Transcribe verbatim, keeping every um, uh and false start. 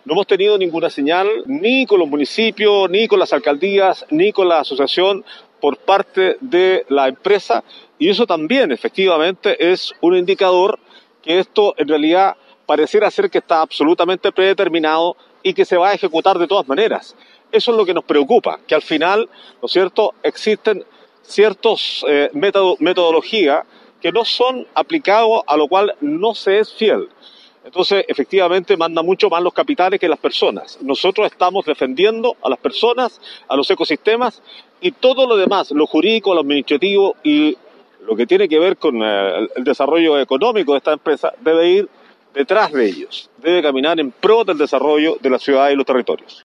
No hemos tenido ninguna señal ni con los municipios, ni con las alcaldías, ni con la asociación por parte de la empresa, y eso también efectivamente es un indicador que esto en realidad pareciera ser que está absolutamente predeterminado y que se va a ejecutar de todas maneras. Eso es lo que nos preocupa, que al final, ¿no es cierto?, existen ciertas eh, metodologías que no son aplicados, a lo cual no se es fiel. Entonces, efectivamente, manda mucho más los capitales que las personas. Nosotros estamos defendiendo a las personas, a los ecosistemas y todo lo demás, lo jurídico, lo administrativo y lo que tiene que ver con eh, el desarrollo económico de esta empresa debe ir detrás de ellos. Debe caminar en pro del desarrollo de la ciudad y los territorios.